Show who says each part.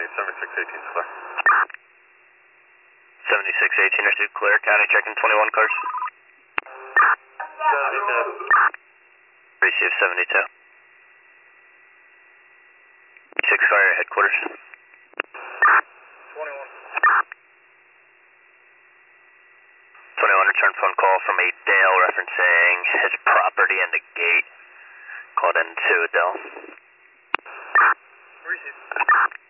Speaker 1: 7618 clear.
Speaker 2: 7618 received clear. County checking 21 cars.
Speaker 1: 72.
Speaker 2: Received 72. 6 fire headquarters.
Speaker 1: 21.
Speaker 2: 21 return phone call from a Dale referencing his property and the gate. Called in to Dale.
Speaker 1: Received.